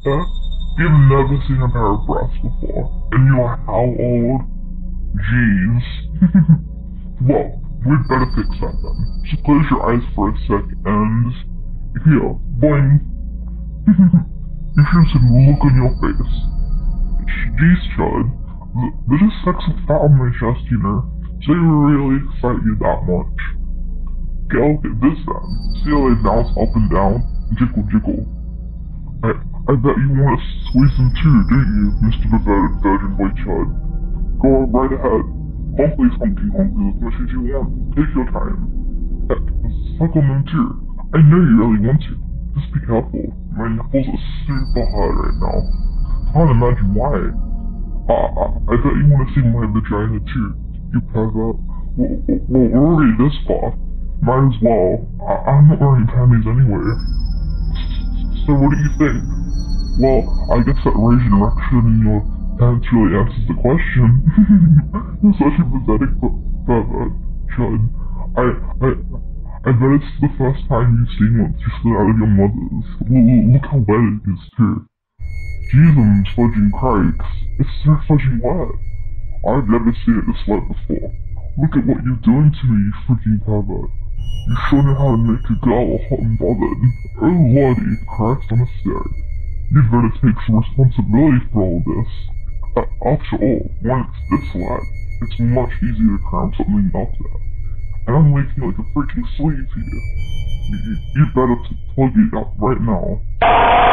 Uh, you've never seen a pair of breasts before, and you're how old? Jeez. Well, we'd better fix that then. So close your eyes for a sec and... Here, boing. You should see the look on your face. Jeez, Chud. There's just sexy fat on my chest, you know, so it really excite you that much. Okay, look at this then. See how they bounce up and down? Jiggle jiggle. I bet you want to squeeze them too, don't you, Mr. Perverted Virgin Boy Chud? Go right ahead. Hopefully hunky as much as you want. Take your time. Suck on them too. I know you really want to. Just be careful. My nipples are super hard right now. Can't imagine why. I bet you want to see my vagina too, you pervert. Well, we're already this far. Might as well. I'm not wearing panties anyway. So what do you think? Well, I guess that Asian erection in your pants really answers the question. You're such a pathetic pervert, Chud. I bet it's the first time you've seen one you slid out of your mother's. Look how wet it is too. Jesus, fudging crikes. It's so fudging wet. I've never seen it this wet before. Look at what you're doing to me, you freaking pervert. You sure know how to make a girl hot and bothered. Oh lordy, Christ on a stick. You'd better take some responsibility for all this. After all, when it's this wet, it's much easier to cram something up there. And I'm leaking like a freaking sleeve here. You'd better plug it up right now.